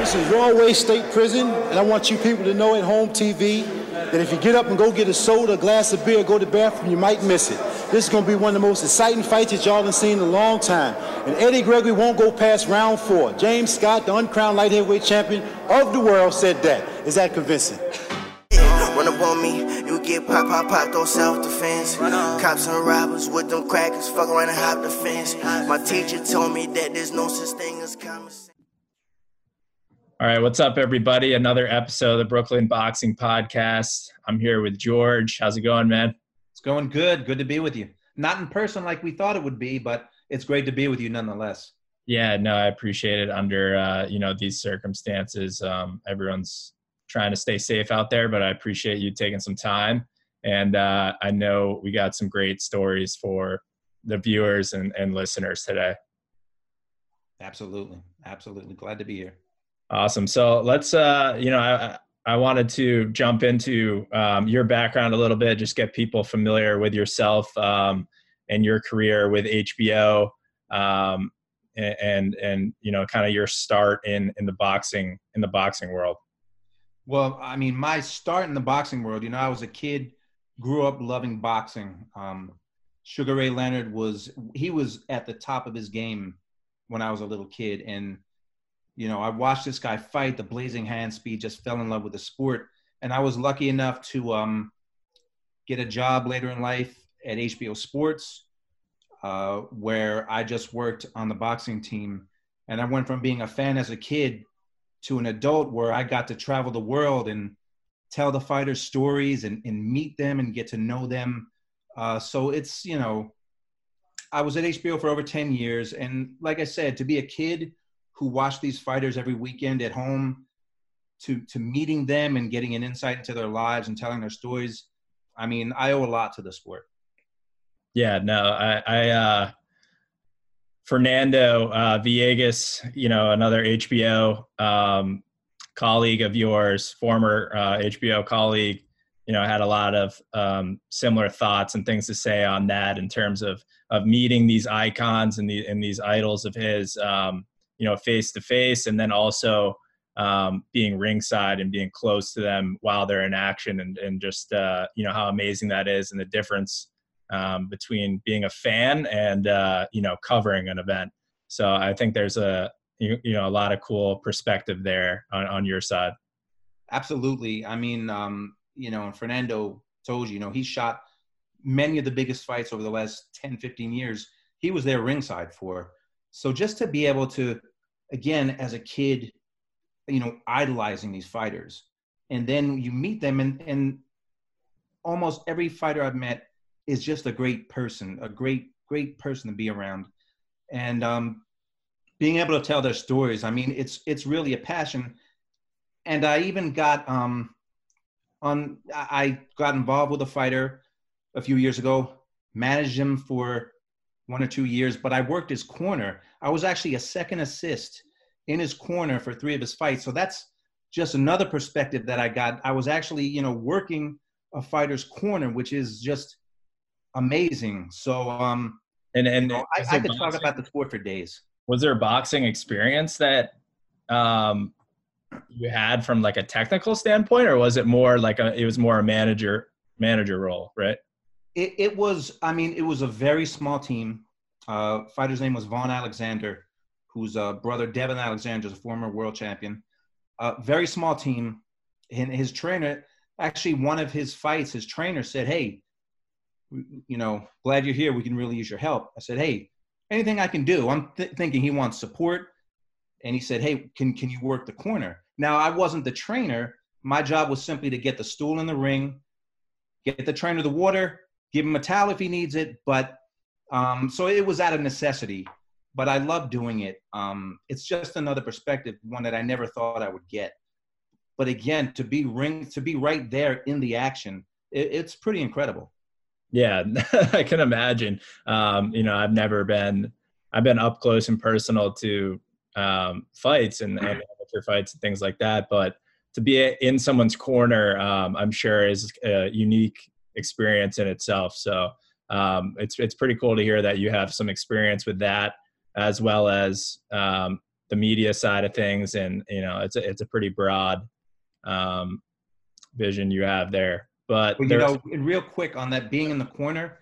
This is Rahway State Prison, and I want you people to know at home TV that if you get up and go get a soda, a glass of beer, go to the bathroom, you might miss it. This is going to be one of the most exciting fights that y'all have seen in a long time. And Eddie Gregory won't go past round 4. James Scott, the uncrowned light heavyweight champion of the world, said that. Is that convincing? Run up on me, you get pop, no self-defense. Cops and robbers with them crackers, fuck around and hop the fence. My teacher told me that there's no such thing as common sense. All right, what's up, everybody? Another episode of the Brooklyn Boxing Podcast. I'm here with George. How's it going, man? It's going good. Good to be with you. Not in person like we thought it would be, but it's great to be with you nonetheless. Yeah, no, I appreciate it under, these circumstances. Everyone's trying to stay safe out there, but I appreciate you taking some time. And I know we got some great stories for the viewers and listeners today. Absolutely. Glad to be here. Awesome. So let's, I wanted to jump into your background a little bit, just get people familiar with yourself and your career with HBO and kind of your start in the boxing world. Well, I mean, my start in the boxing world, I was a kid, grew up loving boxing. Sugar Ray Leonard was at the top of his game when I was a little kid. And, I watched this guy fight, the blazing hand speed, just fell in love with the sport. And I was lucky enough to get a job later in life at HBO Sports, where I just worked on the boxing team. And I went from being a fan as a kid to an adult where I got to travel the world and tell the fighters stories and meet them and get to know them. So it's, I was at HBO for over 10 years. And like I said, to be a kid who watched these fighters every weekend at home, to meeting them and getting an insight into their lives and telling their stories, I mean, I owe a lot to the sport. Yeah, no, I Fernando Villegas, another HBO colleague of yours, former HBO colleague, had a lot of similar thoughts and things to say on that in terms of meeting these icons and these idols of his, face to face, and then also being ringside and being close to them while they're in action, and just how amazing that is, and the difference between being a fan and covering an event. So I think there's a lot of cool perspective there on your side. Absolutely. I mean, and Fernando told you, he shot many of the biggest fights over the last 10, 15 years. He was there ringside for. So just to be able to, again, as a kid, idolizing these fighters, and then you meet them, and almost every fighter I've met is just a great person, a great person to be around. And being able to tell their stories, I mean, it's really a passion. And I even got I got involved with a fighter a few years ago, managed him for 1 or 2 years, but I worked his corner. I was actually a second assist in his corner for 3 of his fights. So that's just another perspective that I got. I was actually, working a fighter's corner, which is just amazing. So, I could talk about the sport for days. Was there a boxing experience that you had from like a technical standpoint, or was it more like it was more a manager role, right? It was a very small team. Fighter's name was Vaughn Alexander, whose brother Devin Alexander is a former world champion. Very small team. And his trainer, actually one of his fights, his trainer said, "Hey, glad you're here. We can really use your help." I said, "Hey, anything I can do." I'm thinking he wants support. And he said, "Hey, can you work the corner?" Now, I wasn't the trainer. My job was simply to get the stool in the ring, get the trainer the water, give him a towel if he needs it. But so it was out of necessity, but I love doing it. It's just another perspective, one that I never thought I would get. But again, to be right there in the action, it's pretty incredible. Yeah, I can imagine. I've been up close and personal to fights and amateur fights and things like that. But to be in someone's corner, I'm sure is a unique experience in itself. So it's pretty cool to hear that you have some experience with that, as well as the media side of things, and it's a pretty broad vision you have there. But and real quick on that, being in the corner,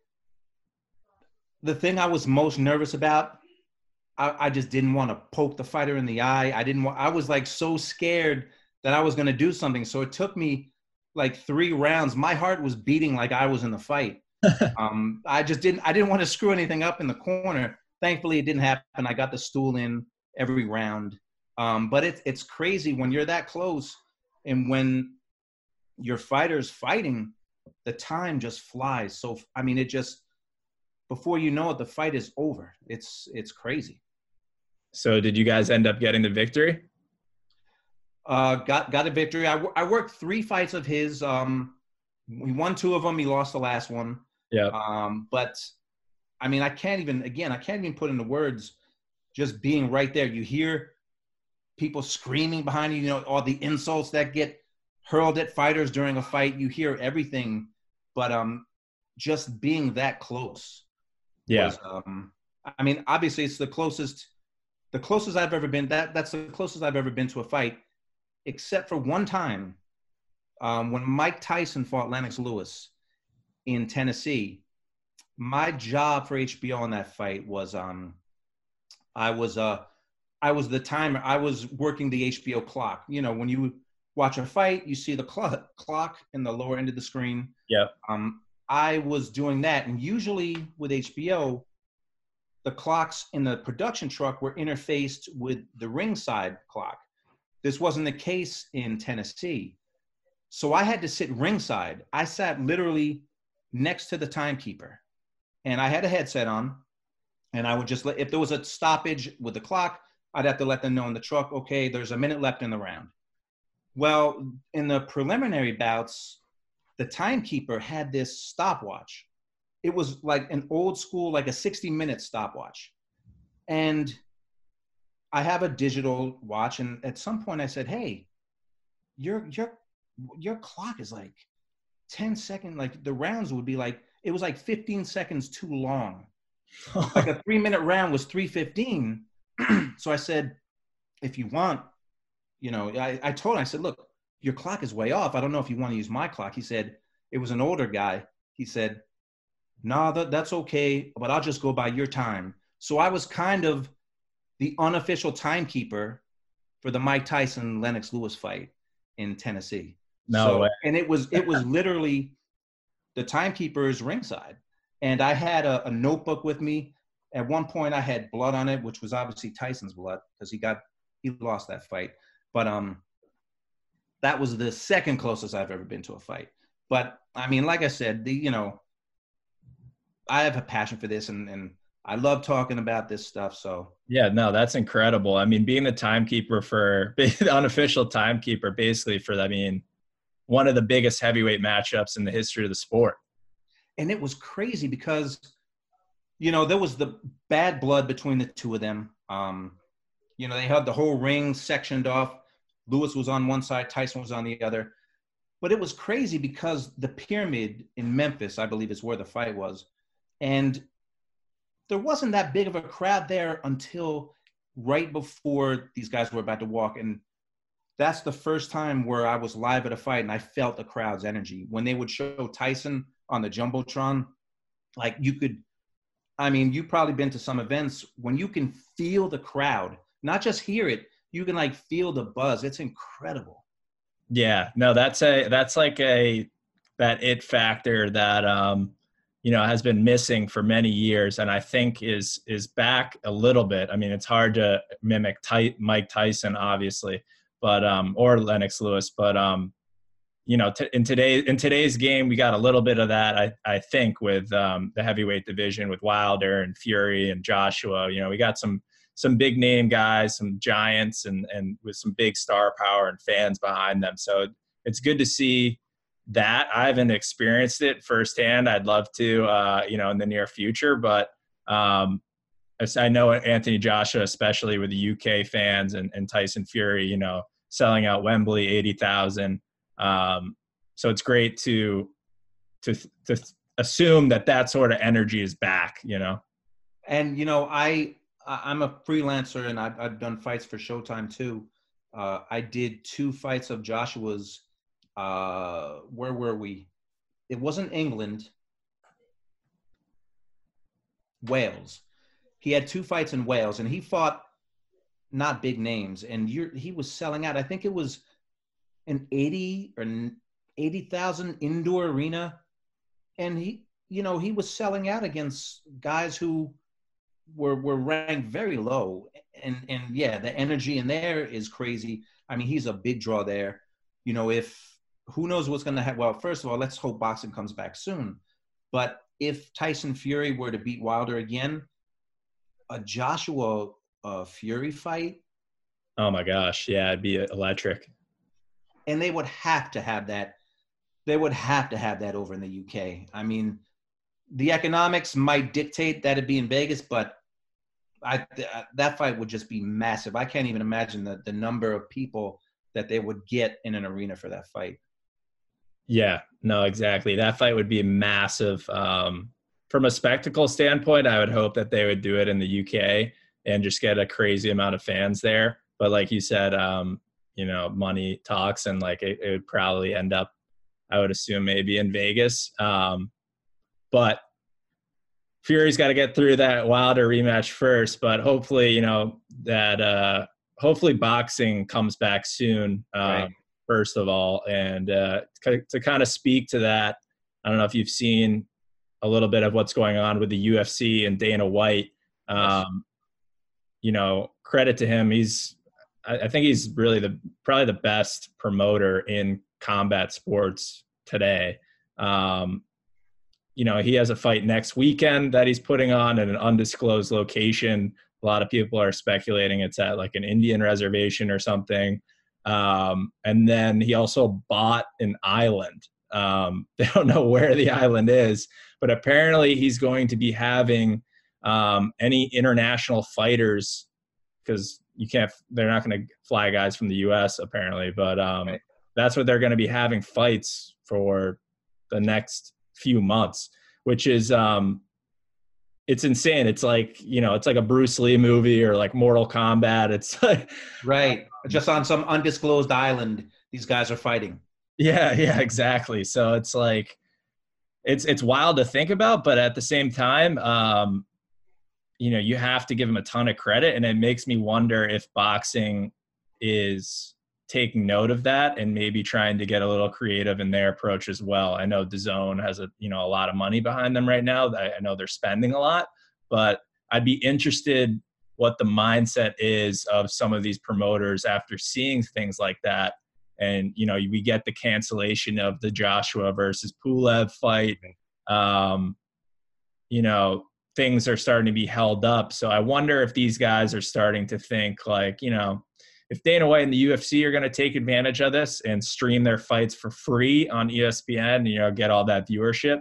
the thing I was most nervous about, I just didn't want to poke the fighter in the eye. I was like so scared that I was going to do something. So it took me like 3 rounds. My heart was beating like I was in the fight. I didn't want to screw anything up in the corner. Thankfully, it didn't happen. I got the stool in every round. But it's crazy when you're that close, and when your fighter's fighting, the time just flies. So, I mean, it just, before you know it, the fight is over. It's crazy. So did you guys end up getting the victory? Got a victory. I worked 3 fights of his. We won 2 of them. He lost the last one. Yeah. But I mean, I can't even put into words just being right there. You hear people screaming behind you, all the insults that get hurled at fighters during a fight. You hear everything, but just being that close. Yeah. I mean, obviously it's the closest I've ever been. That's the closest I've ever been to a fight, except for one time when Mike Tyson fought Lennox Lewis in Tennessee. My job for HBO on that fight was I was the timer. I was working the HBO clock. When you watch a fight, you see the clock in the lower end of the screen. Yeah. I was doing that, and usually with HBO, the clocks in the production truck were interfaced with the ringside clock. This wasn't the case in Tennessee. So I had to sit ringside. I sat literally next to the timekeeper, and I had a headset on, and I would just if there was a stoppage with the clock, I'd have to let them know in the truck, okay, there's a minute left in the round. Well, in the preliminary bouts, the timekeeper had this stopwatch. It was like an old school, like a 60-minute stopwatch. And I have a digital watch, and at some point I said, hey, your clock is like 10 seconds, like the rounds would be like, it was like 15 seconds too long. Like a 3-minute round was 3:15. So I said, if you want, I told him, I said, look, your clock is way off. I don't know if you want to use my clock. He said, it was an older guy. He said, nah, that's okay, but I'll just go by your time. So I was kind of the unofficial timekeeper for the Mike Tyson Lennox Lewis fight in Tennessee. No way. And it was literally the timekeeper is ringside. And I had a notebook with me. At one point I had blood on it, which was obviously Tyson's blood because he lost that fight. But that was the second closest I've ever been to a fight. But I mean, like I said, I have a passion for this, and I love talking about this stuff. So yeah, no, that's incredible. I mean, being the unofficial timekeeper, basically for, one of the biggest heavyweight matchups in the history of the sport. And it was crazy because, there was the bad blood between the two of them. They had the whole ring sectioned off. Lewis was on one side, Tyson was on the other. But it was crazy because the Pyramid in Memphis, I believe, is where the fight was. And there wasn't that big of a crowd there until right before these guys were about to walk. And that's the first time where I was live at a fight and I felt the crowd's energy. When they would show Tyson on the Jumbotron, like you've probably been to some events when you can feel the crowd, not just hear it, you can feel the buzz. It's incredible. Yeah, no, that's that it factor that, has been missing for many years. And I think is back a little bit. I mean, it's hard to mimic Mike Tyson, obviously, but, or Lennox Lewis, but, in today's game, we got a little bit of that, I think, with the heavyweight division with Wilder and Fury and Joshua. We got some big name guys, some giants, and with some big star power and fans behind them. So it's good to see that. I haven't experienced it firsthand. I'd love to, in the near future, but I know Anthony Joshua, especially with the UK fans and Tyson Fury, selling out Wembley, 80,000. So it's great to assume that sort of energy is back, And, I'm a freelancer, and I've done fights for Showtime too. I did 2 fights of Joshua's. Where were we? It wasn't England. Wales. He had 2 fights in Wales, and he fought not big names, and he was selling out. I think it was an 80,000 indoor arena, and he was selling out against guys who were ranked very low, and yeah, the energy in there is crazy. I mean, he's a big draw there. If who knows what's going to happen. Well, first of all, let's hope boxing comes back soon. But if Tyson Fury were to beat Wilder again, a Joshua Fury fight. Oh my gosh. Yeah, it'd be electric. And they would have to have that. They would have to have that over in the UK. I mean, the economics might dictate that it'd be in Vegas, but that fight would just be massive. I can't even imagine the number of people that they would get in an arena for that fight. Yeah, no, exactly. That fight would be massive. From a spectacle standpoint, I would hope that they would do it in the UK and just get a crazy amount of fans there. But like you said, money talks, and like it would probably end up, I would assume, maybe in Vegas. But Fury's got to get through that Wilder rematch first. But hopefully, hopefully boxing comes back soon. Right. First of all, and to kind of speak to that, I don't know if you've seen a little bit of what's going on with the UFC and Dana White. Yes. Credit to him. I think he's really probably the best promoter in combat sports today. He has a fight next weekend that he's putting on at an undisclosed location. A lot of people are speculating it's at like an Indian reservation or something. And then he also bought an island. They don't know where the island is, but apparently he's going to be having any international fighters, because they're not going to fly guys from the US apparently, but Right. That's what they're going to be having fights for the next few months, which is it's insane. It's like, it's like a Bruce Lee movie or like Mortal Kombat. It's like, Right. Just on some undisclosed island, these guys are fighting. yeah, exactly. So it's like, it's wild to think about, but at the same time, you have to give him a ton of credit. And it makes me wonder if boxing is taking note of that and maybe trying to get a little creative in their approach as well. I know DAZN has a lot of money behind them right now. I know they're spending a lot, but I'd be interested what the mindset is of some of these promoters after seeing things like that. And, we get the cancellation of the Joshua versus Pulev fight. Things are starting to be held up. So I wonder if these guys are starting to think like, if Dana White and the UFC are going to take advantage of this and stream their fights for free on ESPN, get all that viewership.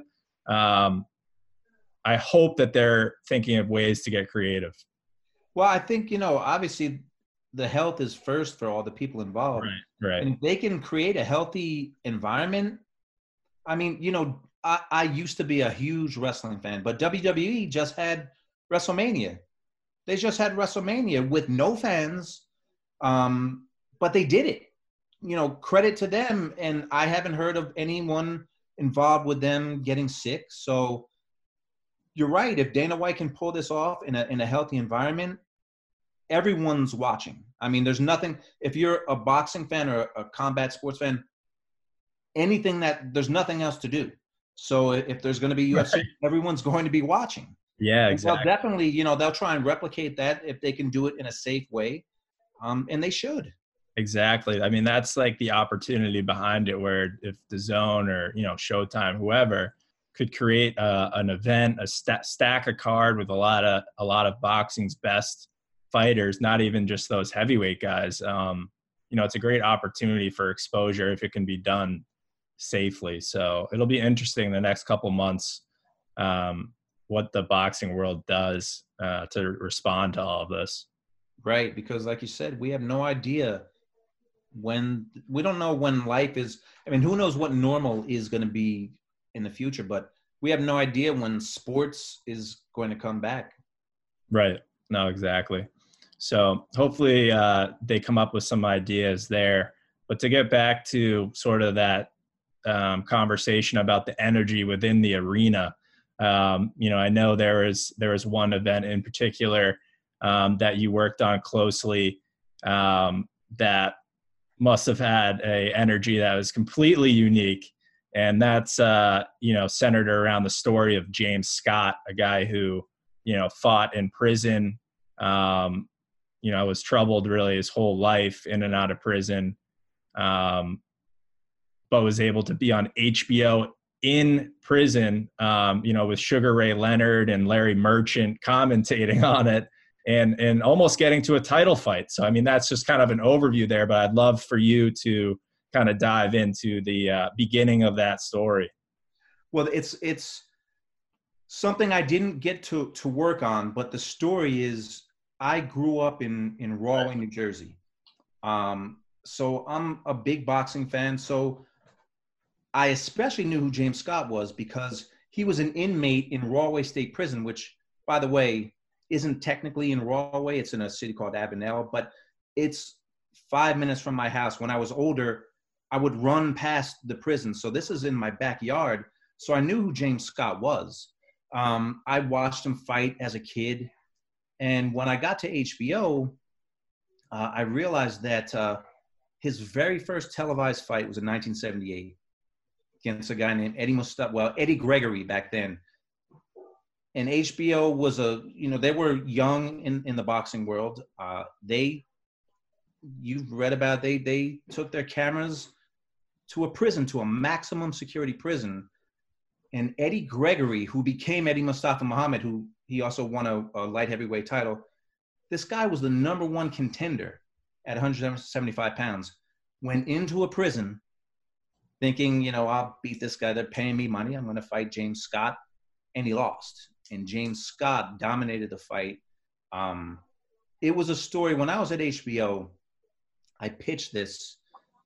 I hope that they're thinking of ways to get creative. Well, I think, obviously the health is first for all the people involved. Right. And if they can create a healthy environment, I mean, I used to be a huge wrestling fan, but WWE just had WrestleMania. They just had WrestleMania with no fans, but they did it. Credit to them, and I haven't heard of anyone involved with them getting sick. So you're right. If Dana White can pull this off in a healthy environment, everyone's watching. I mean, there's nothing, if you're a boxing fan or a combat sports fan, there's nothing else to do. So if there's going to be UFC, right, everyone's going to be watching. Yeah, exactly. They'll definitely, they'll try and replicate that if they can do it in a safe way. And they should. Exactly. I mean, that's like the opportunity behind it, where if DAZN or, Showtime, whoever could create an event, stack a card with a lot of boxing's best fighters, not even just those heavyweight guys. It's a great opportunity for exposure if it can be done safely. So it'll be interesting the next couple months what the boxing world does to respond to all of this. Right, because like you said, we have no idea we don't know when life is. I mean, who knows what normal is going to be in the future, but we have no idea when sports is going to come back. Right. No, exactly. So hopefully they come up with some ideas there. But to get back to sort of that conversation about the energy within the arena, I know there was one event in particular that you worked on closely that must have had a energy that was completely unique. And that's, centered around the story of James Scott, a guy who, fought in prison, was troubled really his whole life in and out of prison, but was able to be on HBO in prison, with Sugar Ray Leonard and Larry Merchant commentating on it and almost getting to a title fight. So, I mean, that's just kind of an overview there, but I'd love for you to kind of dive into the beginning of that story. Well, it's something I didn't get to work on, but the story is I grew up in Rahway, New Jersey. So I'm a big boxing fan. So I especially knew who James Scott was because he was an inmate in Rahway State Prison, which, by the way, isn't technically in Rahway. It's in a city called Avenel, but it's 5 minutes from my house. When I was older, I would run past the prison. So this is in my backyard. So I knew who James Scott was. I watched him fight as a kid. And when I got to HBO, I realized that his very first televised fight was in 1978 against a guy named Eddie Gregory back then. And HBO was they were young in the boxing world. You've read about, they took their cameras to a prison, to a maximum security prison. And Eddie Gregory, who became Eddie Mustafa Muhammad, who he also won a light heavyweight title. This guy was the number one contender at 175 pounds, went into a prison thinking, I'll beat this guy. They're paying me money. I'm going to fight James Scott. And he lost. And James Scott dominated the fight. It was a story. When I was at HBO, I pitched this.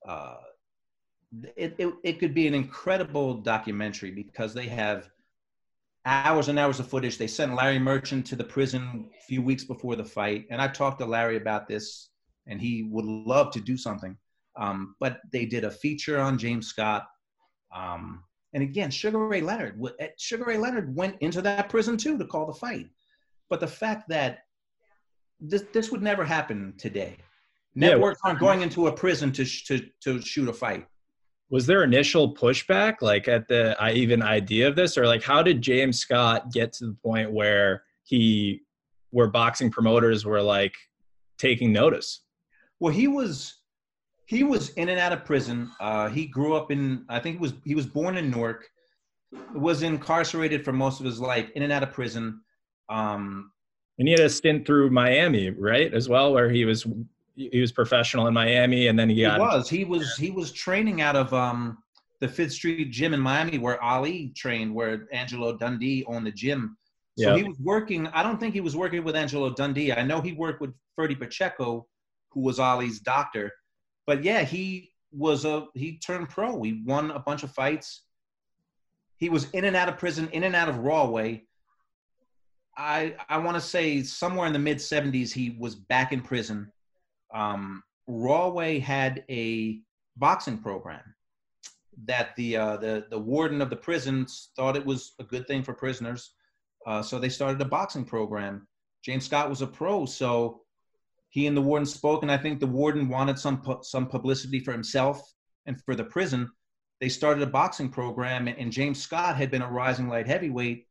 It could be an incredible documentary because they have hours and hours of footage. They sent Larry Merchant to the prison a few weeks before the fight. And I talked to Larry about this, and he would love to do something. But they did a feature on James Scott. And again, Sugar Ray Leonard went into that prison too to call the fight. But the fact that this would never happen today. Networks aren't going into a prison to shoot a fight. Was there initial pushback, like at the even idea of this, or like how did James Scott get to the point where boxing promoters were like taking notice? Well, he was in and out of prison. He grew up he was born in Newark, was incarcerated for most of his life, in and out of prison. And he had a stint through Miami, right, as well, where he was professional in Miami, and then he was training out of the Fifth Street Gym in Miami, where Ali trained, where Angelo Dundee owned the gym. So He was working. I don't think he was working with Angelo Dundee. I know he worked with Ferdy Pacheco, who was Ali's doctor. But yeah, he turned pro. He won a bunch of fights. He was in and out of prison, in and out of Rahway. I want to say somewhere in the mid 70s, he was back in prison. Rahway had a boxing program that the warden of the prisons thought it was a good thing for prisoners. So they started a boxing program. James Scott was a pro, so he and the warden spoke, and I think the warden wanted some publicity for himself and for the prison. They started a boxing program, and James Scott had been a rising light heavyweight.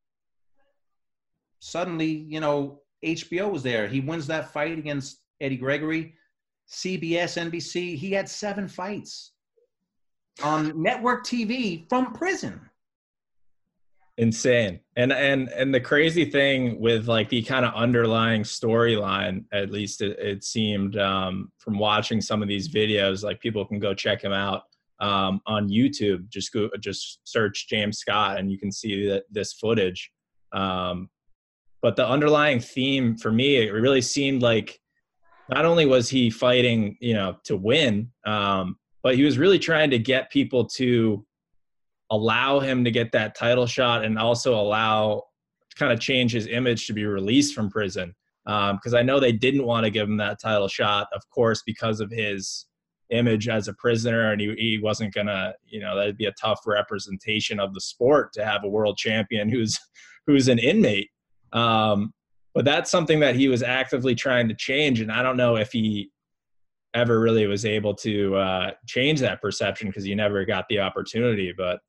Suddenly, HBO was there. He wins that fight against Eddie Gregory. CBS, NBC, he had 7 fights on network TV from prison. Insane. And the crazy thing with like the kind of underlying storyline, at least it seemed from watching some of these videos, like people can go check him out on YouTube. Just search James Scott and you can see this footage. But the underlying theme for me, it really seemed like not only was he fighting, to win, but he was really trying to get people to allow him to get that title shot and also allow kind of change his image to be released from prison. Because I know they didn't want to give him that title shot, of course, because of his image as a prisoner, and he wasn't gonna, that'd be a tough representation of the sport to have a world champion who's an inmate. But that's something that he was actively trying to change, and I don't know if he ever really was able to change that perception because he never got the opportunity. But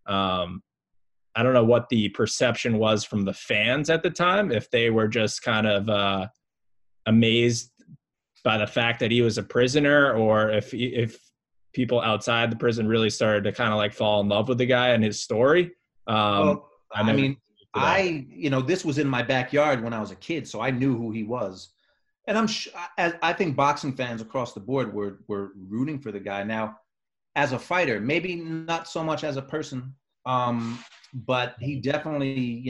I don't know what the perception was from the fans at the time, if they were just kind of amazed by the fact that he was a prisoner, or if people outside the prison really started to kind of like fall in love with the guy and his story. This was in my backyard when I was a kid, so I knew who he was. And I think boxing fans across the board were rooting for the guy. Now, as a fighter, maybe not so much as a person, but he definitely,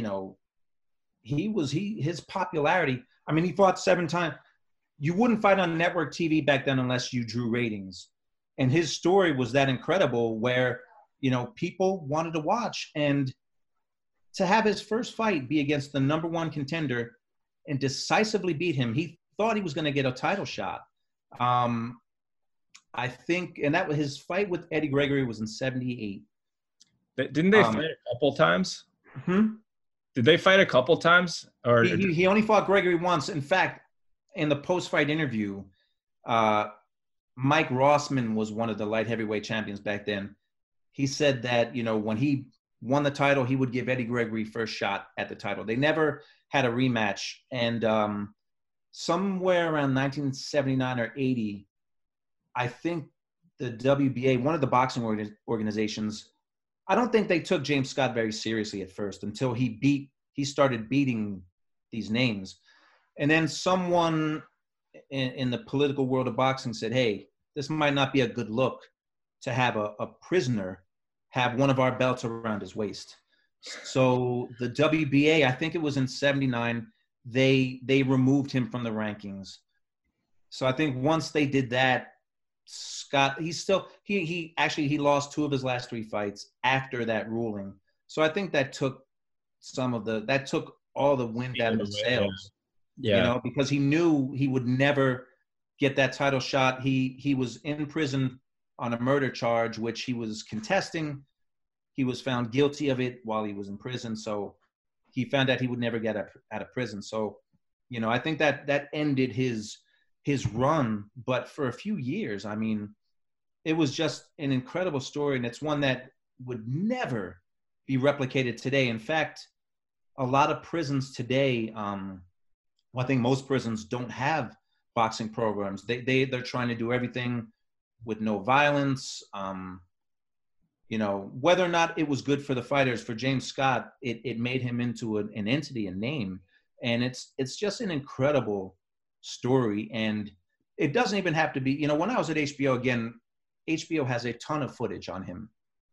his popularity. I mean, he fought 7 times. You wouldn't fight on network TV back then unless you drew ratings. And his story was that incredible where, people wanted to watch. And to have his first fight be against the #1 contender and decisively beat him, he thought he was going to get a title shot. I think, and that was his fight with Eddie Gregory was in 78. Didn't they fight a couple times? Did they fight a couple times? Or he only fought Gregory once. In fact, in the post-fight interview, Mike Rossman was one of the light heavyweight champions back then. He said that, when he won the title, he would give Eddie Gregory first shot at the title. They never had a rematch. And somewhere around 1979 or 80, I think the WBA, one of the boxing organizations, I don't think they took James Scott very seriously at first until he started beating these names. And then someone in the political world of boxing said, hey, this might not be a good look to have a prisoner have one of our belts around his waist. So the WBA, I think it was in 79, they removed him from the rankings. So I think once they did that, Scott, he lost 2 of his last 3 fights after that ruling. So I think that took all the wind out of his sails. Yeah. Because he knew he would never get that title shot. He was in prison on a murder charge, which he was contesting. He was found guilty of it while he was in prison. So he found out he would never get out of prison. So, I think that ended his run. But for a few years, I mean, it was just an incredible story. And it's one that would never be replicated today. In fact, a lot of prisons today, I think most prisons don't have boxing programs. They're trying to do everything with no violence. Whether or not it was good for the fighters, for James Scott, it made him into an entity, a name. And it's just an incredible story. And it doesn't even have to be, when I was at HBO, again, HBO has a ton of footage on him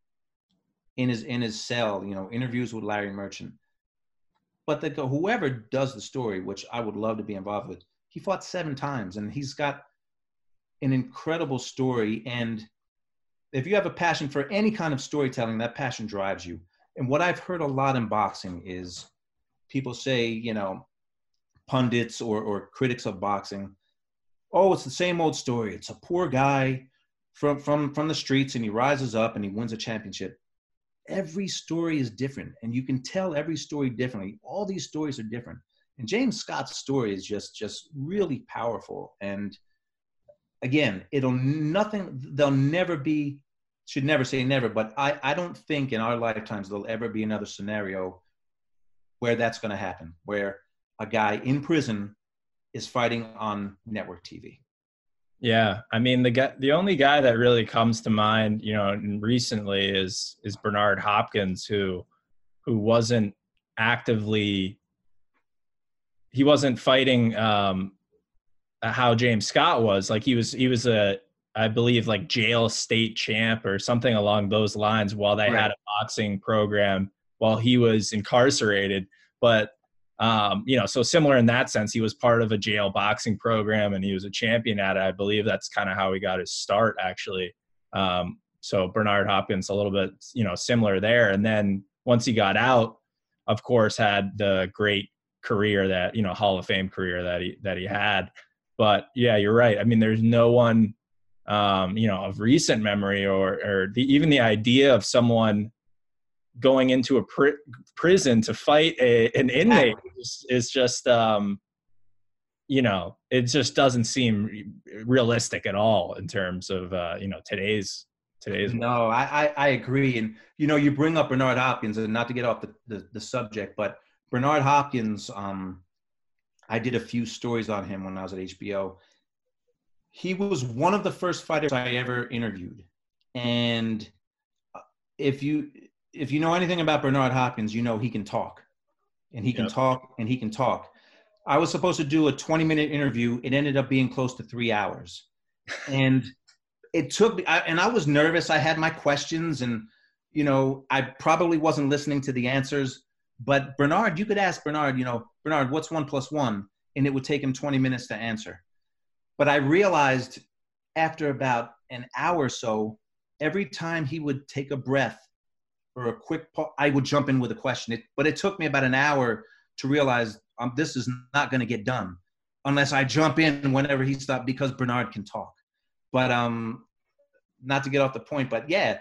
in his cell, interviews with Larry Merchant. But whoever does the story, which I would love to be involved with, he fought 7 times and he's got an incredible story. And if you have a passion for any kind of storytelling, that passion drives you. And what I've heard a lot in boxing is people say, pundits or critics of boxing, oh, it's the same old story. It's a poor guy from the streets and he rises up and he wins a championship. Every story is different, and you can tell every story differently. All these stories are different. And James Scott's story is just really powerful. And again, should never say never, but I don't think in our lifetimes there'll ever be another scenario where that's going to happen, where a guy in prison is fighting on network TV. Yeah, I mean, the only guy that really comes to mind, recently is Bernard Hopkins, who wasn't actively, he wasn't fighting how James Scott was. Like he was I believe like jail state champ or something along those lines while they had a boxing program while he was incarcerated. But so similar in that sense, he was part of a jail boxing program and he was a champion at it. I believe that's kind of how he got his start, actually. So Bernard Hopkins, a little bit, similar there. And then once he got out, of course, had the great career that, Hall of Fame career that he had. But yeah, you're right. I mean, there's no one, of recent memory or even the idea of someone going into a prison to fight an inmate is just, it just doesn't seem realistic at all in terms of, today's. No, I agree. And, you bring up Bernard Hopkins, and not to get off the subject, but Bernard Hopkins, I did a few stories on him when I was at HBO. He was one of the first fighters I ever interviewed. And if you know anything about Bernard Hopkins, he can talk. And he can talk, and he can talk. I was supposed to do a 20-minute interview. It ended up being close to 3 hours. And it took me, and I was nervous. I had my questions, and, I probably wasn't listening to the answers. But Bernard, you could ask Bernard, Bernard, what's 1 + 1? And it would take him 20 minutes to answer. But I realized after about an hour or so, every time he would take a breath or a quick pause, I would jump in with a question. But it took me about an hour to realize this is not going to get done unless I jump in whenever he stopped, because Bernard can talk. But not to get off the point, but yeah,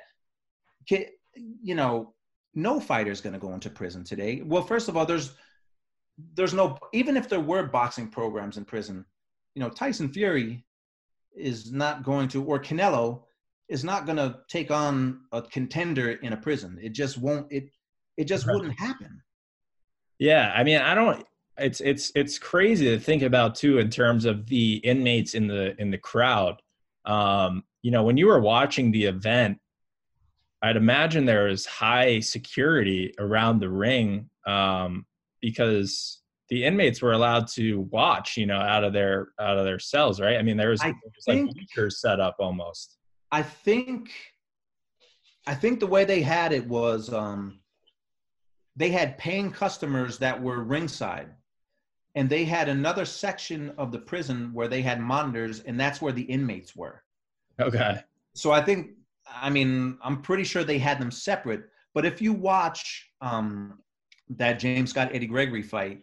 no fighter's going to go into prison today. Well, first of all, there's no, even if there were boxing programs in prison, Tyson Fury is not going to, or Canelo is not going to take on a contender in a prison. It just won't, it just wouldn't happen. Yeah. I mean, it's crazy to think about too, in terms of the inmates in the crowd. When you were watching the event, I'd imagine there was high security around the ring, because the inmates were allowed to watch, out of their cells, right? I mean, there was like bleachers set up almost. I think the way they had it was, they had paying customers that were ringside, and they had another section of the prison where they had monitors, and that's where the inmates were. Okay. So I'm pretty sure they had them separate. But if you watch that James Scott Eddie Gregory fight,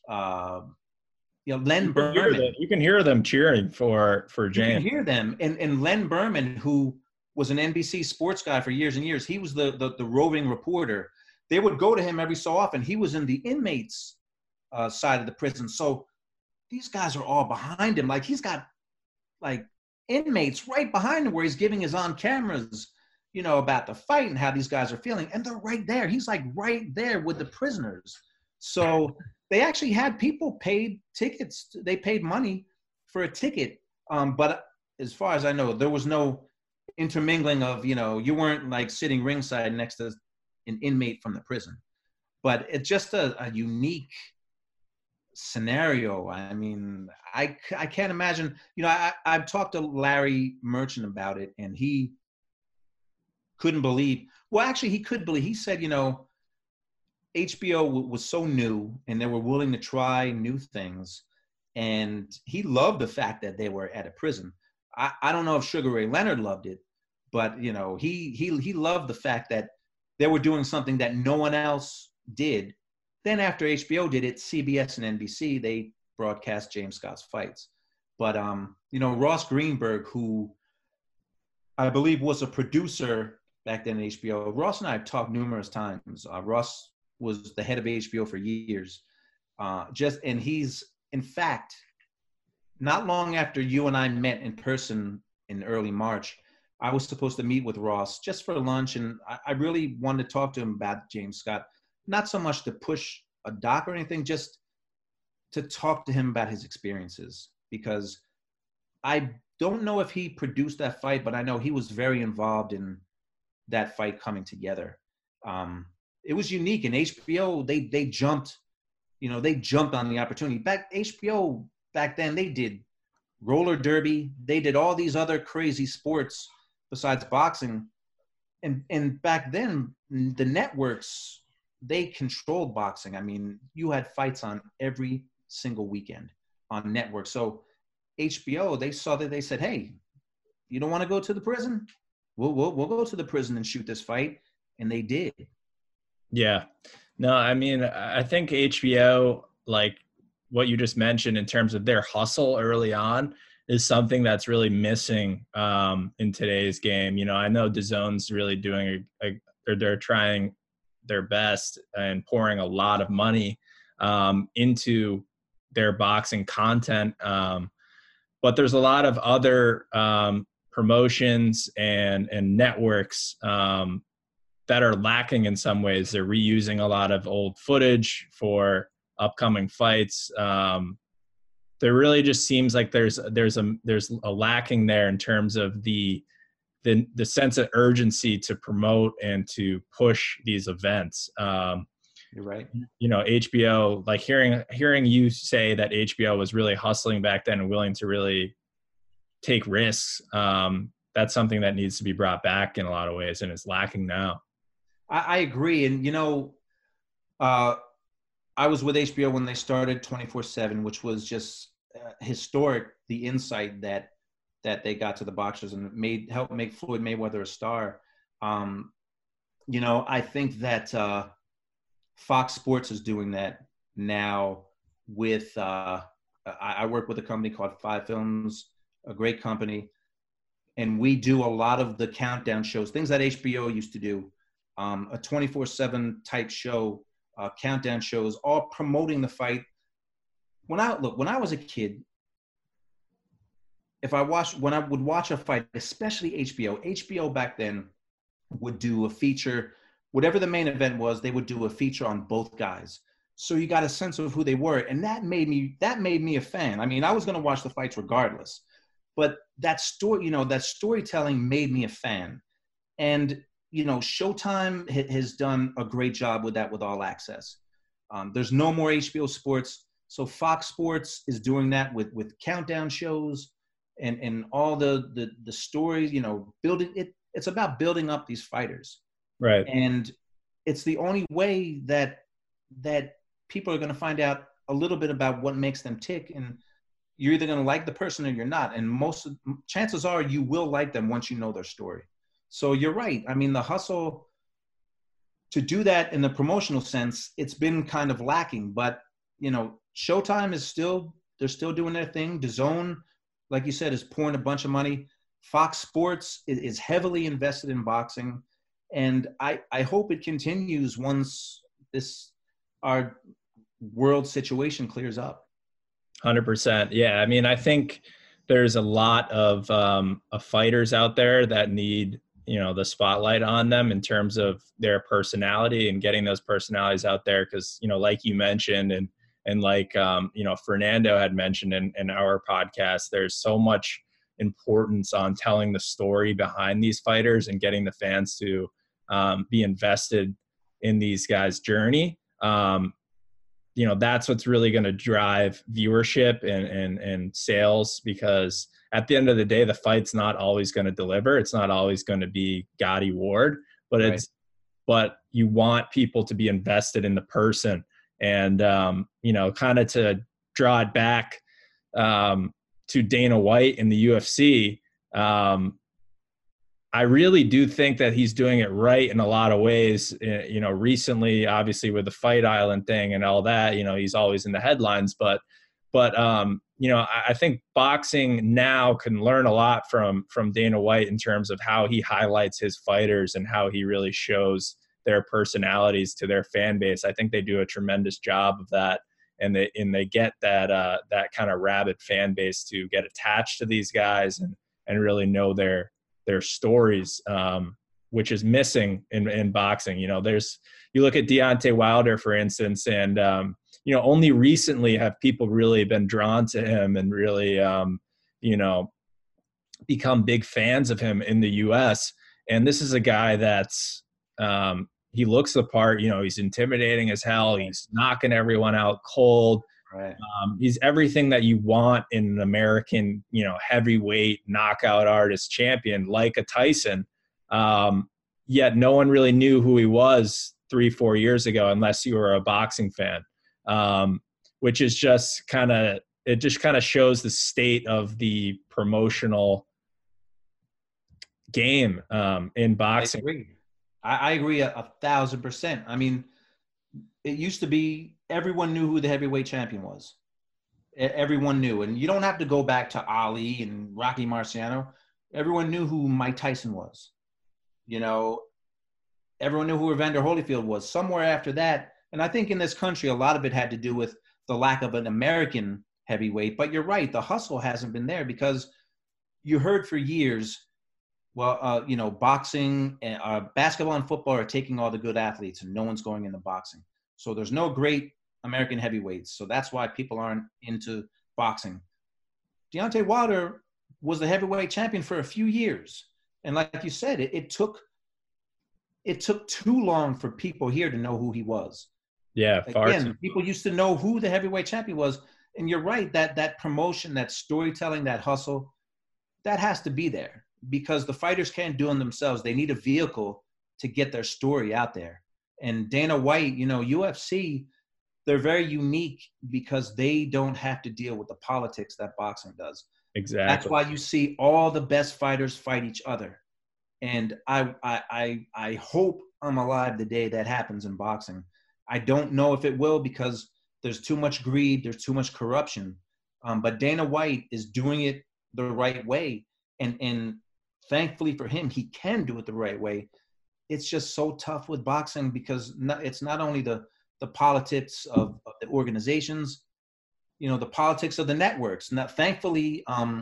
Len Berman, you can hear them cheering for James. You can hear them, and Len Berman, who was an NBC sports guy for years and years, he was the roving reporter. They would go to him every so often. He was in the inmates side of the prison, so these guys are all behind him. Like, he's got inmates right behind him where he's giving his on cameras, about the fight and how these guys are feeling. And they're right there. He's like right there with the prisoners. So they actually had people paid tickets. They paid money for a ticket. But as far as I know, there was no intermingling of, you weren't like sitting ringside next to an inmate from the prison. But it's just a unique scenario. I mean, I can't imagine, I've talked to Larry Merchant about it, and he couldn't believe, he could believe, he said, HBO was so new and they were willing to try new things. And he loved the fact that they were at a prison. I don't know if Sugar Ray Leonard loved it, but he loved the fact that they were doing something that no one else did. Then after HBO did it, CBS and NBC, they broadcast James Scott's fights. But, Ross Greenberg, who I believe was a producer back then at HBO, Ross and I have talked numerous times. Ross was the head of HBO for years. And he's, in fact, not long after you and I met in person in early March, I was supposed to meet with Ross just for lunch. And I really wanted to talk to him about James Scott. Not so much to push a doc or anything, just to talk to him about his experiences, because I don't know if he produced that fight, but I know he was very involved in that fight coming together. It was unique, and HBO, they jumped, they jumped on the opportunity. HBO back then, they did roller derby. They did all these other crazy sports besides boxing. And back then, the networks, they controlled boxing. I mean, you had fights on every single weekend on network. So HBO, they saw that, they said, hey, you don't want to go to the prison? We'll go to the prison and shoot this fight. And they did. Yeah. No, I mean, I think HBO, like what you just mentioned in terms of their hustle early on is something that's really missing in today's game. You know, I know DAZN's really doing or they're trying their best and pouring a lot of money into their boxing content. But there's a lot of other promotions and networks that are lacking in some ways. They're reusing a lot of old footage for upcoming fights. There really just seems like there's a lacking there in terms of the sense of urgency to promote and to push these events. You're right. You know, HBO, like hearing you say that HBO was really hustling back then and willing to really take risks. That's something that needs to be brought back in a lot of ways, and it's lacking now. I agree. And, you know, I was with HBO when they started 24/7, which was just historic, the insight that they got to the boxers and helped make Floyd Mayweather a star. You know, I think that Fox Sports is doing that now with, I work with a company called Five Films, a great company. And we do a lot of the countdown shows, things that HBO used to do, a 24/7 type show, countdown shows, all promoting the fight. When I was a kid, when I would watch a fight, especially HBO back then would do a feature, whatever the main event was, they would do a feature on both guys. So you got a sense of who they were. And that made me a fan. I mean, I was going to watch the fights regardless, but that storytelling made me a fan. And, you know, Showtime has done a great job with that, with All Access. There's no more HBO Sports. So Fox Sports is doing that with countdown shows and all the stories, you know, building it. It's about building up these fighters. Right. And it's the only way that people are going to find out a little bit about what makes them tick. And you're either going to like the person or you're not. And chances are you will like them once you know their story. So you're right. I mean, the hustle to do that in the promotional sense, it's been kind of lacking. But, you know, Showtime they're still doing their thing. DAZN, like you said, is pouring a bunch of money. Fox Sports is heavily invested in boxing. And I hope it continues once our world situation clears up. 100%. Yeah. I mean, I think there's a lot of fighters out there that need, you know, the spotlight on them in terms of their personality and getting those personalities out there. Cause, you know, like you mentioned, and like, you know, Fernando had mentioned in our podcast, there's so much importance on telling the story behind these fighters and getting the fans to be invested in these guys' journey. You know, that's what's really going to drive viewership and sales, because at the end of the day, the fight's not always going to deliver. It's not always going to be Gotti Ward, but Right. But you want people to be invested in the person. And, you know, kind of to draw it back to Dana White in the UFC, I really do think that he's doing it right in a lot of ways. You know, recently, obviously with the Fight Island thing and all that, you know, he's always in the headlines, but you know, I think boxing now can learn a lot from Dana White in terms of how he highlights his fighters and how he really shows their personalities to their fan base. I think they do a tremendous job of that. And they get that kind of rabid fan base to get attached to these guys and really know their stories, which is missing in boxing. You know, you look at Deontay Wilder, for instance, and, you know, only recently have people really been drawn to him and really, you know, become big fans of him in the US. And this is a guy that's, he looks the part, you know, he's intimidating as hell. He's knocking everyone out cold. Right. He's everything that you want in an American, you know, heavyweight knockout artist champion, like a Tyson. Yet no one really knew who he was 3-4 years ago, unless you were a boxing fan, which is just it just kind of shows the state of the promotional game in boxing. I agree 1,000%. I mean, it used to be everyone knew who the heavyweight champion was. Everyone knew. And you don't have to go back to Ali and Rocky Marciano. Everyone knew who Mike Tyson was. You know, everyone knew who Evander Holyfield was. Somewhere after that, and I think in this country, a lot of it had to do with the lack of an American heavyweight. But you're right, the hustle hasn't been there because you heard for years, well, you know, boxing, basketball and football are taking all the good athletes and no one's going into boxing. So there's no great American heavyweights. So that's why people aren't into boxing. Deontay Wilder was the heavyweight champion for a few years. And like you said, it took too long for people here to know who he was. Yeah, again, people used to know who the heavyweight champion was. And you're right, that promotion, that storytelling, that hustle, that has to be there because the fighters can't do it themselves. They need a vehicle to get their story out there. And Dana White, you know, UFC, they're very unique because they don't have to deal with the politics that boxing does. Exactly. That's why you see all the best fighters fight each other. And I hope I'm alive the day that happens in boxing. I don't know if it will because there's too much greed, there's too much corruption. But Dana White is doing it the right way. And thankfully for him, he can do it the right way. It's just so tough with boxing because it's not only the politics of the organizations, you know, the politics of the networks. Now, thankfully,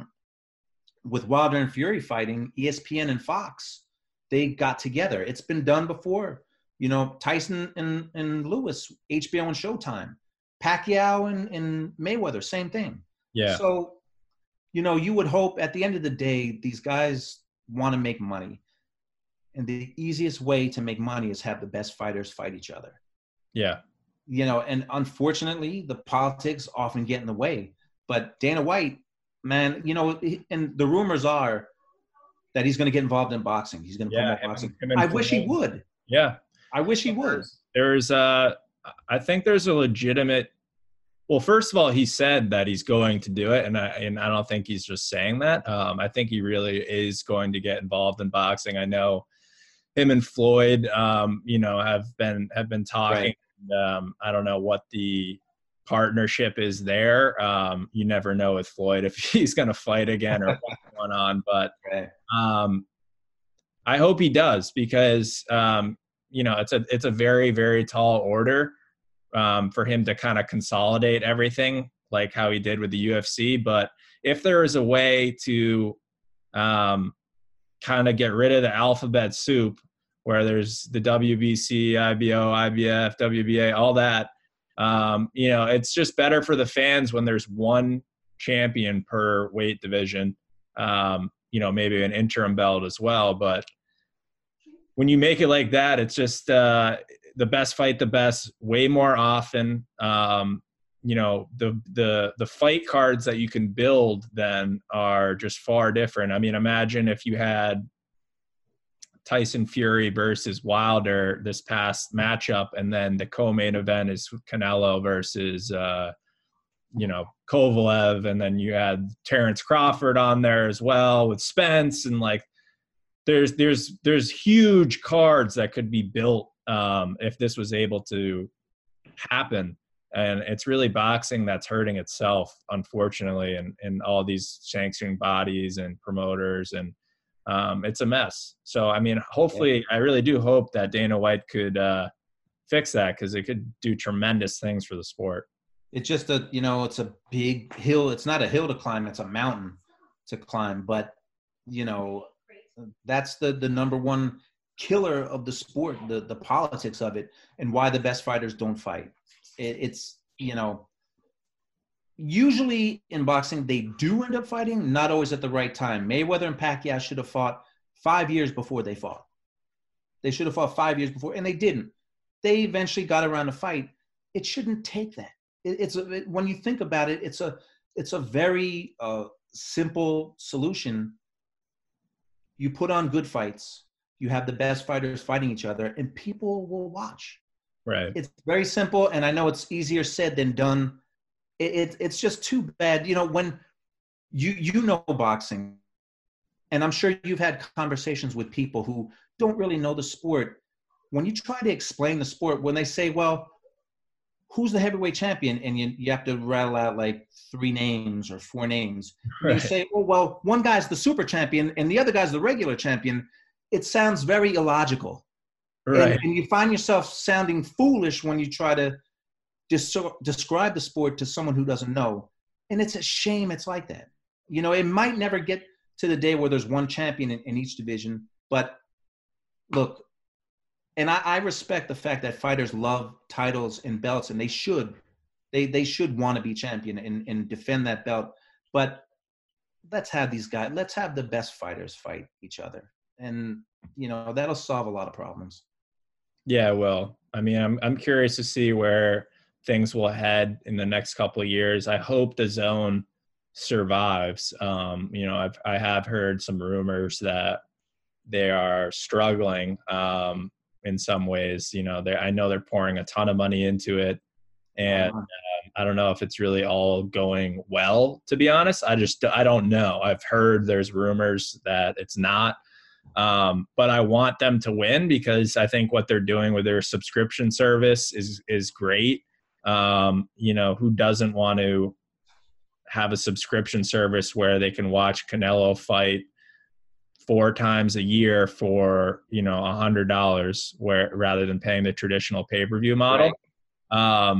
with Wilder and Fury fighting, ESPN and Fox, they got together. It's been done before. You know, Tyson and Lewis, HBO and Showtime. Pacquiao and Mayweather, same thing. Yeah. So, you know, you would hope at the end of the day, these guys want to make money. And the easiest way to make money is have the best fighters fight each other. Yeah. You know, and unfortunately, the politics often get in the way. But Dana White, man, you know, and the rumors are that he's going to get involved in boxing. He's going to promote boxing. I wish he would. Yeah. I wish he would. I think there's a legitimate, well, first of all, he said that he's going to do it. And I don't think he's just saying that. I think he really is going to get involved in boxing. I know him and Floyd, you know, have been talking. Right. I don't know what the partnership is there. You never know with Floyd if he's going to fight again or what's going on. But I hope he does because, you know, it's a very, very tall order for him to kind of consolidate everything like how he did with the UFC. But if there is a way to kind of get rid of the alphabet soup where there's the WBC, IBO, IBF, WBA, all that, you know, it's just better for the fans when there's one champion per weight division, you know, maybe an interim belt as well. But when you make it like that, it's just the best fight the best way more often. You know, the fight cards that you can build then are just far different. I mean, imagine if you had Tyson Fury versus Wilder this past matchup, and then the co-main event is Canelo versus, you know, Kovalev, and then you had Terrence Crawford on there as well with Spence, and like there's huge cards that could be built if this was able to happen. And it's really boxing that's hurting itself, unfortunately, and all these sanctioning bodies and promoters, and it's a mess. So, I mean, hopefully, I really do hope that Dana White could fix that because it could do tremendous things for the sport. It's just you know, it's a big hill. It's not a hill to climb. It's a mountain to climb. But, you know, that's the number one killer of the sport, the politics of it, and why the best fighters don't fight. It's, you know, usually in boxing, they do end up fighting, not always at the right time. Mayweather and Pacquiao should have fought 5 years before they fought. They should have fought 5 years before, and they didn't. They eventually got around to fight. It shouldn't take that. When you think about it, it's a very simple solution. You put on good fights. You have the best fighters fighting each other, and people will watch. Right. It's very simple, and I know it's easier said than done. It's just too bad. You know, when you know boxing, and I'm sure you've had conversations with people who don't really know the sport. When you try to explain the sport, when they say, well, who's the heavyweight champion? And you have to rattle out like 3 names or 4 names. And Right. you say, oh, well, one guy's the super champion and the other guy's the regular champion. It sounds very illogical. Right. And you find yourself sounding foolish when you try to describe the sport to someone who doesn't know. And it's a shame it's like that. You know, it might never get to the day where there's one champion in each division. But look, and I respect the fact that fighters love titles and belts, and they should. They should want to be champion and defend that belt. But let's have the best fighters fight each other. And, you know, that'll solve a lot of problems. Yeah, well, I mean, I'm curious to see where things will head in the next couple of years. I hope the zone survives. You know, I have heard some rumors that they are struggling in some ways. You know, I know they're pouring a ton of money into it, and I don't know if it's really all going well, to be honest. I don't know. I've heard there's rumors that it's not. But I want them to win because I think what they're doing with their subscription service is great. You know, who doesn't want to have a subscription service where they can watch Canelo fight 4 times a year for, you know, $100 rather than paying the traditional pay-per-view model. Right.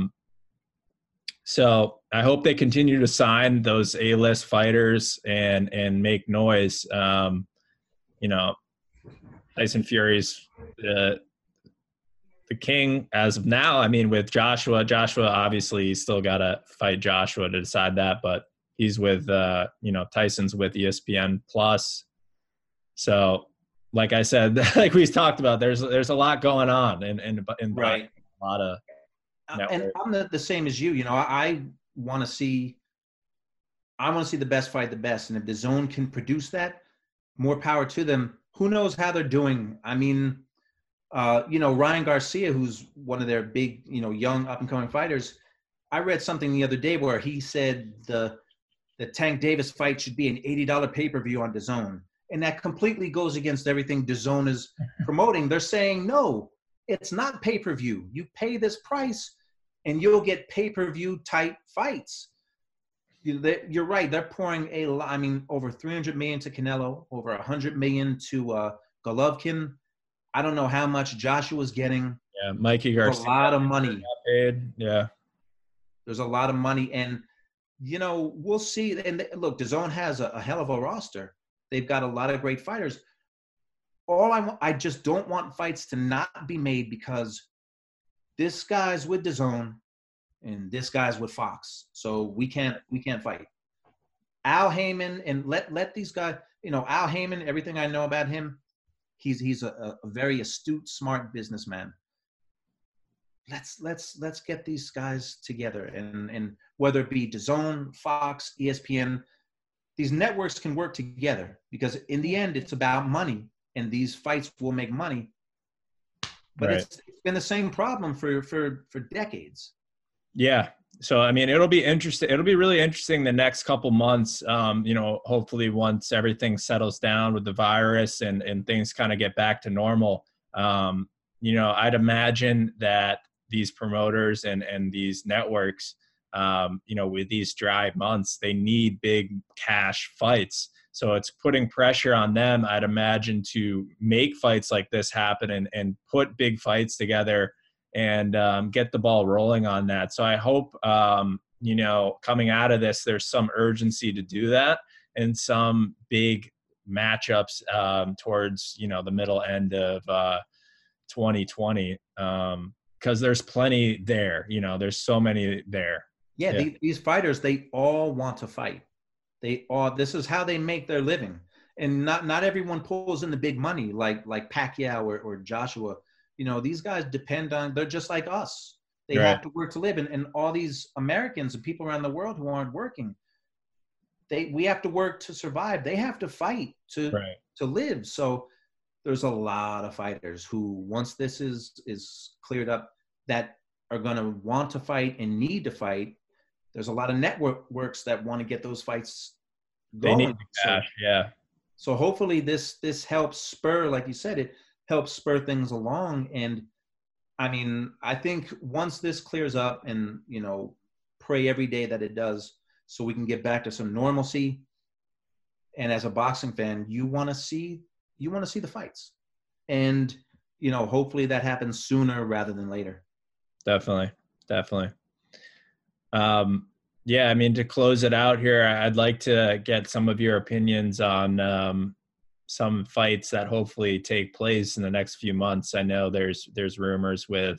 So I hope they continue to sign those A-list fighters and make noise. You know, Tyson Fury's the king as of now. I mean, with Joshua obviously he's still got to fight Joshua to decide that, but he's with, you know, Tyson's with ESPN Plus. So like I said, like we talked about, there's a lot going on in right. A lot of networks. And I'm the same as you. You know, I want to see the best fight the best. And if the zone can produce that, more power to them. Who knows how they're doing? I mean, you know, Ryan Garcia, who's one of their big, you know, young up and coming fighters. I read something the other day where he said the Tank Davis fight should be an $80 pay-per-view on DAZN. And that completely goes against everything DAZN is promoting. They're saying, no, it's not pay-per-view. You pay this price and you'll get pay-per-view type fights. You're right. They're pouring over $300 million to Canelo, over $100 million to Golovkin. I don't know how much Joshua's getting. Yeah, Mikey Garcia. A lot of money. Paid. Yeah. There's a lot of money. And, you know, we'll see. And look, DAZN has a hell of a roster. They've got a lot of great fighters. I just don't want fights to not be made because this guy's with DAZN and this guy's with Fox. So we can't fight. Al Heyman, and let these guys, you know, Al Heyman, everything I know about him, he's a very astute, smart businessman. Let's get these guys together, and whether it be DAZN, Fox, ESPN, these networks can work together because in the end it's about money, and these fights will make money. But right. It's been the same problem for decades. Yeah. So, I mean, it'll be interesting. It'll be really interesting the next couple months, you know, hopefully once everything settles down with the virus and things kind of get back to normal. You know, I'd imagine that these promoters and these networks, you know, with these dry months, they need big cash fights. So it's putting pressure on them, I'd imagine, to make fights like this happen and put big fights together and get the ball rolling on that. So I hope, you know, coming out of this, there's some urgency to do that and some big matchups towards, you know, the middle end of 2020 because there's plenty there. You know, there's so many there. Yeah. These fighters, they all want to fight. This is how they make their living. And not everyone pulls in the big money like Pacquiao or Joshua. You know, these guys they're just like us. They right. have to work to live. And all these Americans and people around the world who aren't working, we have to work to survive. They have to fight to live. So there's a lot of fighters who, once this is cleared up, that are going to want to fight and need to fight. There's a lot of networks that want to get those fights going. They need the cash, yeah. So hopefully this helps spur, like you said, it helps spur things along. And I mean, I think once this clears up, and, you know, pray every day that it does, so we can get back to some normalcy. And as a boxing fan, you want to see the fights. And, you know, hopefully that happens sooner rather than later. Definitely. Yeah, I mean, to close it out here, I'd like to get some of your opinions on some fights that hopefully take place in the next few months. I know there's rumors with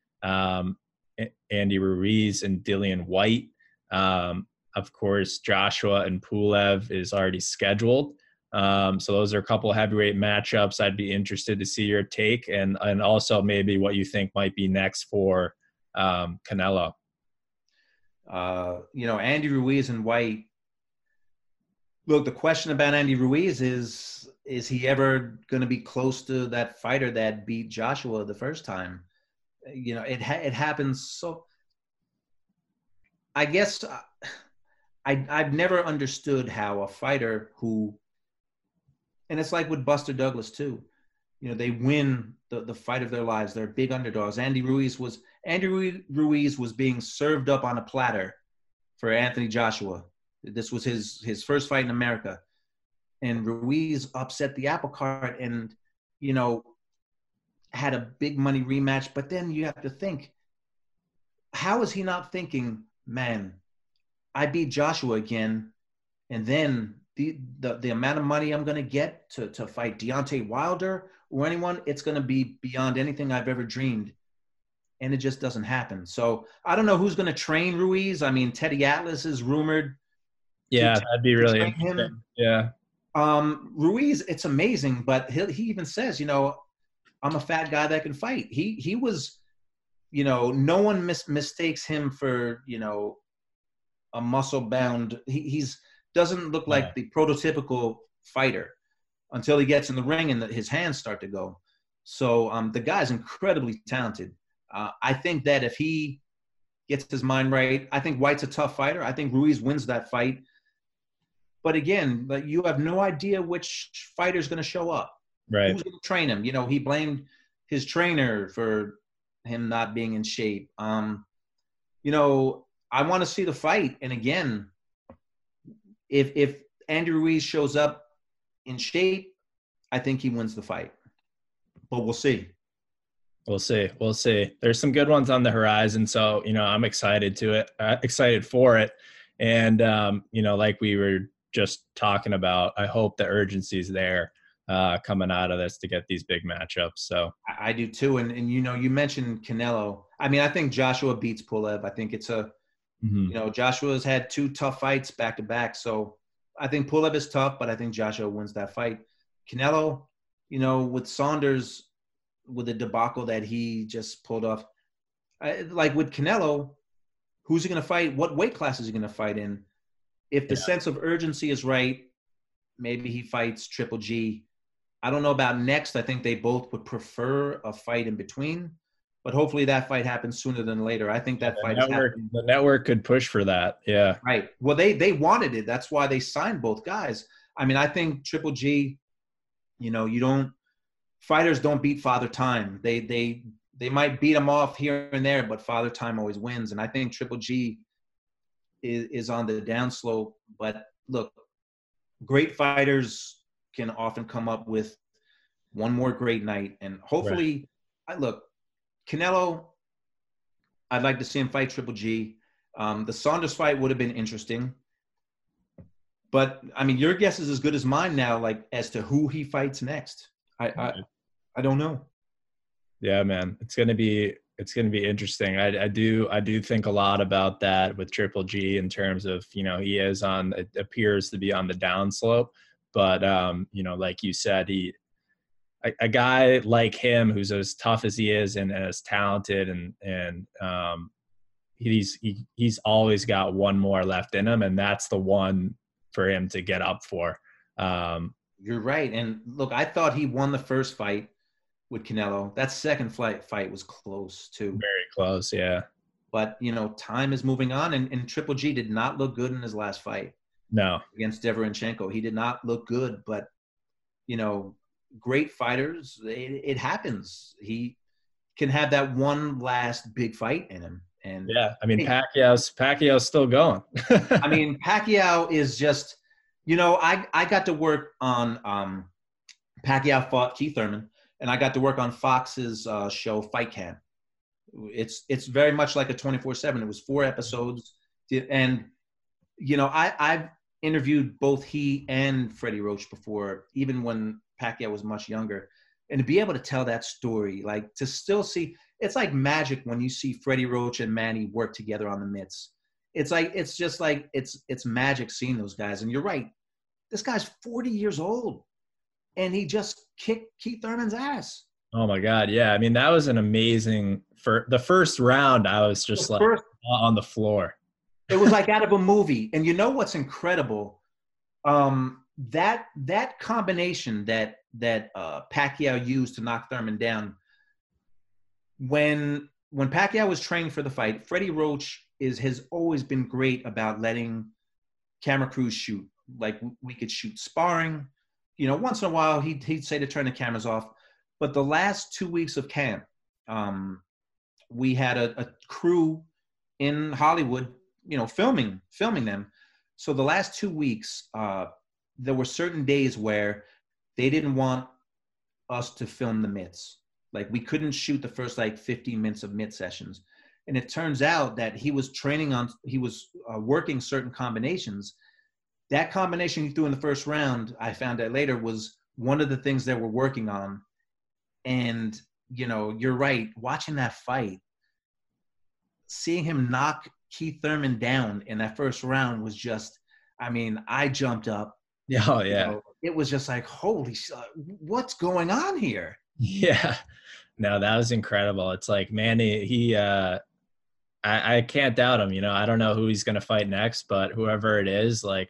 Andy Ruiz and Dillian White. Of course, Joshua and Pulev is already scheduled. So those are a couple of heavyweight matchups. I'd be interested to see your take, and also maybe what you think might be next for Canelo. You know, Andy Ruiz and White. Look, the question about Andy Ruiz is he ever going to be close to that fighter that beat Joshua the first time? You know, it happens. So I guess I've never understood how a fighter who, and it's like with Buster Douglas too, you know, they win the fight of their lives. They're big underdogs. Andy Ruiz was being served up on a platter for Anthony Joshua. This was his first fight in America. And Ruiz upset the apple cart and, you know, had a big money rematch. But then you have to think, how is he not thinking, man, I beat Joshua again, and then the amount of money I'm going to get to fight Deontay Wilder or anyone, it's going to be beyond anything I've ever dreamed. And it just doesn't happen. So I don't know who's going to train Ruiz. I mean, Teddy Atlas is rumored. Yeah, that'd be really interesting. Him. Yeah. Ruiz, it's amazing, but he even says, you know, I'm a fat guy that can fight. He was, you know, no one mistakes him for, you know, a muscle bound. He's doesn't look like the prototypical fighter until he gets in the ring and his hands start to go. So the guy's incredibly talented. I think that if he gets his mind right, I think White's a tough fighter. I think Ruiz wins that fight. But again, you have no idea which fighter's going to show up. Right. Who's going to train him? You know, he blamed his trainer for him not being in shape. You know, I want to see the fight. And again, if Andy Ruiz shows up in shape, I think he wins the fight. But we'll see. We'll see. There's some good ones on the horizon. So, you know, I'm excited for it. And, you know, like we were just talking about, I hope the urgency is there coming out of this to get these big matchups. So I do too. And you know, you mentioned Canelo. I mean, I think Joshua beats Pulev. I think it's you know, Joshua's had 2 tough fights back to back. So I think Pulev is tough, but I think Joshua wins that fight. Canelo, you know, with Saunders, with the debacle that he just pulled off, like with Canelo, who's he going to fight? What weight class is he going to fight in? If the sense of urgency is right, maybe he fights Triple G. I don't know about next. I think they both would prefer a fight in between, but hopefully that fight happens sooner than later. I think that fight is happening. The network could push for that. Yeah. Right. Well, they wanted it. That's why they signed both guys. I mean, I think Triple G, you know, fighters don't beat Father Time. They might beat him off here and there, but Father Time always wins. And I think Triple G is on the downslope. But look, great fighters can often come up with one more great night. And hopefully, look, Canelo, I'd like to see him fight Triple G. The Saunders fight would have been interesting. But, I mean, your guess is as good as mine now, like, as to who he fights next. I don't know. Yeah, man, it's gonna be interesting. I do think a lot about that with Triple G in terms of, you know, it appears to be on the downslope, but you know, like you said, a guy like him who's as tough as he is and as talented and he's always got one more left in him, and that's the one for him to get up for. You're right. And look, I thought he won the first fight with Canelo. That second fight was close too. Very close, yeah. But, you know, time is moving on, and Triple G did not look good in his last fight. No. Against Deverenchenko. He did not look good, but, you know, great fighters, it happens. can have that one last big fight in him. And yeah, I mean, Pacquiao's still going. I mean, Pacquiao is just, I got to work on Pacquiao fought Keith Thurman, and I got to work on Fox's show Fight Camp. It's very much like a 24/7. It was 4 episodes, and I've interviewed both he and Freddie Roach before, even when Pacquiao was much younger, and to be able to tell that story, like to still see, it's like magic when you see Freddie Roach and Manny work together on the mitts. It's magic seeing those guys. And you're right, this guy's 40 years old, and he just kicked Keith Thurman's ass. Oh my God. Yeah. I mean, that was an amazing, for the first round, I was just on the floor. It was like out of a movie. And you know what's incredible? That combination that Pacquiao used to knock Thurman down, when Pacquiao was training for the fight, Freddie Roach has always been great about letting camera crews shoot. Like, we could shoot sparring. Once in a while he'd say to turn the cameras off. But the last 2 weeks of camp, we had a crew in Hollywood, filming them. So the last 2 weeks, there were certain days where they didn't want us to film the mitts. Like, we couldn't shoot the first 15 minutes of mitt sessions. And it turns out that he was working certain combinations. That combination he threw in the first round, I found out later, was one of the things they were working on. And, you're right, watching that fight, seeing him knock Keith Thurman down in that first round was just, I mean, I jumped up. Oh, yeah. It was just like, holy shit, what's going on here? Yeah. No, that was incredible. It's like, Manny, I can't doubt him. I don't know who he's going to fight next, but whoever it is, like,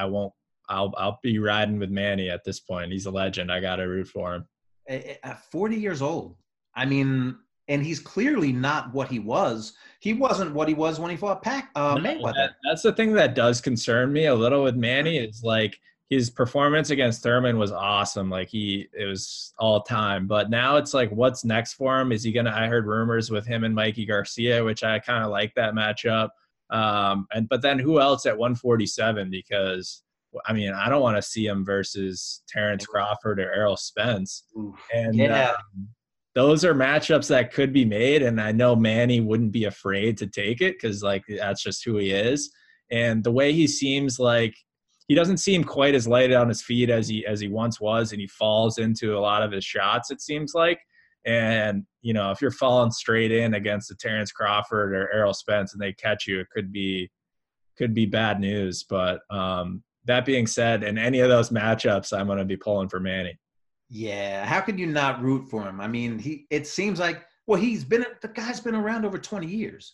I'll be riding with Manny at this point. He's a legend. I got to root for him. 40 years old. I mean, and he's clearly not what he was. He wasn't what he was when he fought Mayweather. That's the thing that does concern me a little with Manny, is like, his performance against Thurman was awesome. Like, it was all time, but now it's like, what's next for him? Is he I heard rumors with him and Mikey Garcia, which I kind of like that matchup. But then who else at 147? Because I mean, I don't want to see him versus Terrence Crawford or Errol Spence. And those are matchups that could be made. And I know Manny wouldn't be afraid to take it, because like, that's just who he is. And the way he seems, like, he doesn't seem quite as light on his feet as he once was, and he falls into a lot of his shots, it seems like. And, if you're falling straight in against a Terrence Crawford or Errol Spence and they catch you, it could be bad news. But that being said, in any of those matchups, I'm going to be pulling for Manny. Yeah. How could you not root for him? I mean, it seems like, well, the guy's been around over 20 years.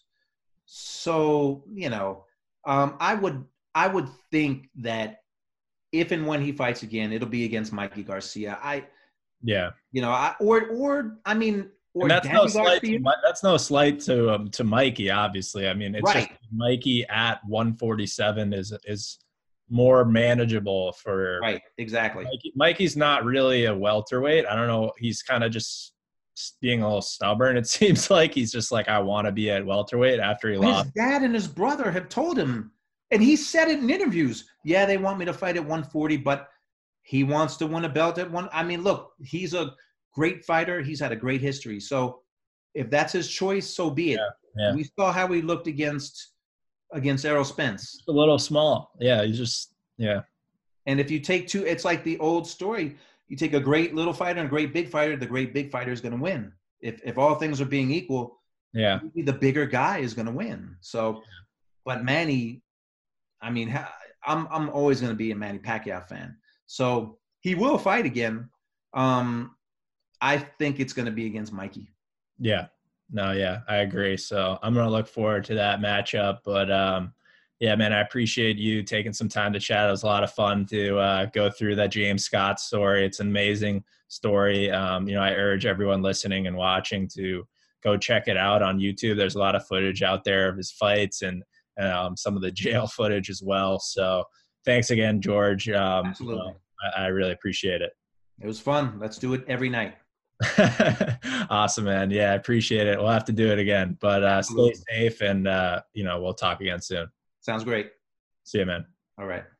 So, I would think that if and when he fights again, it'll be against Mikey Garcia. Or that's no slight. That's no slight to Mikey. Obviously, I mean, it's right. Just Mikey at 147 is more manageable for. Right. Exactly. Mikey's not really a welterweight. I don't know. He's kind of just being a little stubborn. It seems like he's just like, I want to be at welterweight after he lost. His dad and his brother have told him. And he said it in interviews. Yeah, they want me to fight at 140, but he wants to win a belt at one. I mean, look, he's a great fighter. He's had a great history. So if that's his choice, so be it. Yeah. We saw how he looked against Errol Spence. A little small. Yeah, he's just, yeah. And if you take two, it's like the old story. You take a great little fighter and a great big fighter, the great big fighter is going to win. If all things are being equal, the bigger guy is going to win. So, but Manny, I mean, I'm always going to be a Manny Pacquiao fan. So he will fight again. I think it's going to be against Mikey. Yeah. No, yeah, I agree. So I'm going to look forward to that matchup. But, yeah, man, I appreciate you taking some time to chat. It was a lot of fun to go through that James Scott story. It's an amazing story. I urge everyone listening and watching to go check it out on YouTube. There's a lot of footage out there of his fights and some of the jail footage as well. So thanks again, George. Absolutely. I really appreciate it. It was fun. Let's do it every night. Awesome, man. Yeah, I appreciate it. We'll have to do it again, but stay safe and, we'll talk again soon. Sounds great. See you, man. All right.